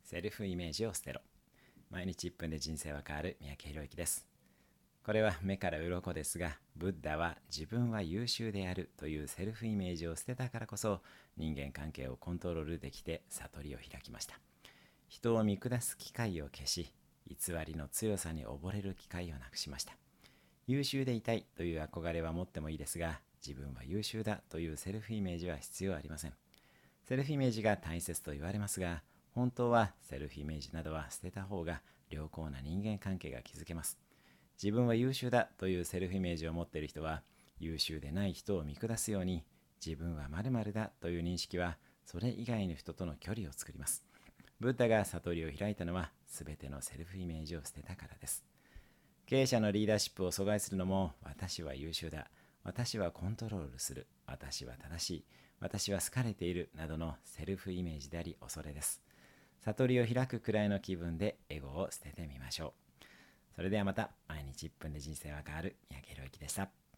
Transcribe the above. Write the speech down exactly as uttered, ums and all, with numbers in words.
セルフイメージを捨てろ。毎日いっぷんで人生は変わる。三宅宏之です。これは目から鱗ですが、ブッダは自分は優秀であるというセルフイメージを捨てたからこそ、人間関係をコントロールできて悟りを開きました。人を見下す機会を消し、偽りの強さに溺れる機会をなくしました。優秀でいたいという憧れは持ってもいいですが、自分は優秀だというセルフイメージは必要ありません。セルフイメージが大切と言われますが、本当はセルフイメージなどは捨てた方が良好な人間関係が築けます。自分は優秀だというセルフイメージを持っている人は、優秀でない人を見下すように、自分は〇〇だという認識は、それ以外の人との距離を作ります。ブッダが悟りを開いたのは、すべてのセルフイメージを捨てたからです。経営者のリーダーシップを阻害するのも、私は優秀だ、私はコントロールする、私は正しい、私は好かれているなどのセルフイメージであり恐れです。悟りを開くくらいの気分でエゴを捨ててみましょう。それではまた。毎日いっぷんで人生は変わる。三宅宏之でした。